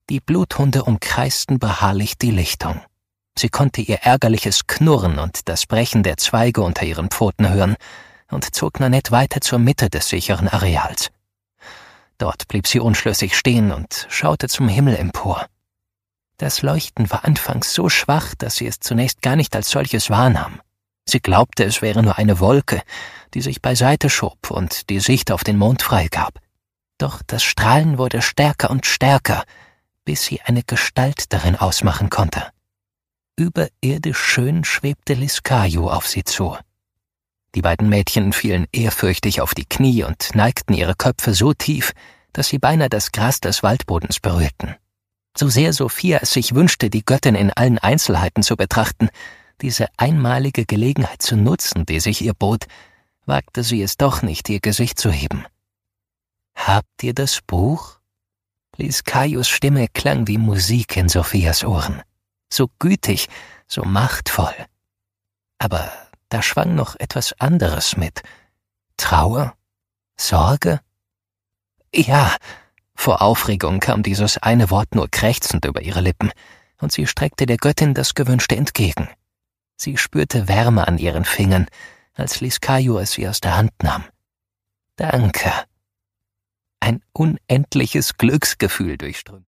Die Bluthunde umkreisten beharrlich die Lichtung. Sie konnte ihr ärgerliches Knurren und das Brechen der Zweige unter ihren Pfoten hören und zog Nanette weiter zur Mitte des sicheren Areals. Dort blieb sie unschlüssig stehen und schaute zum Himmel empor. Das Leuchten war anfangs so schwach, dass sie es zunächst gar nicht als solches wahrnahm. Sie glaubte, es wäre nur eine Wolke, die sich beiseite schob und die Sicht auf den Mond freigab. Doch das Strahlen wurde stärker und stärker, bis sie eine Gestalt darin ausmachen konnte. Überirdisch schön schwebte Liscaio auf sie zu. Die beiden Mädchen fielen ehrfürchtig auf die Knie und neigten ihre Köpfe so tief, dass sie beinahe das Gras des Waldbodens berührten. So sehr Sophia es sich wünschte, die Göttin in allen Einzelheiten zu betrachten, diese einmalige Gelegenheit zu nutzen, die sich ihr bot, wagte sie es doch nicht, ihr Gesicht zu heben. »Habt ihr das Buch?« Liscaios Stimme klang wie Musik in Sophias Ohren. So gütig, so machtvoll. Aber da schwang noch etwas anderes mit. Trauer? Sorge? Ja, vor Aufregung kam dieses eine Wort nur krächzend über ihre Lippen, und sie streckte der Göttin das Gewünschte entgegen. Sie spürte Wärme an ihren Fingern, als Liscaio es ihr aus der Hand nahm. »Danke.« Ein unendliches Glücksgefühl durchströmte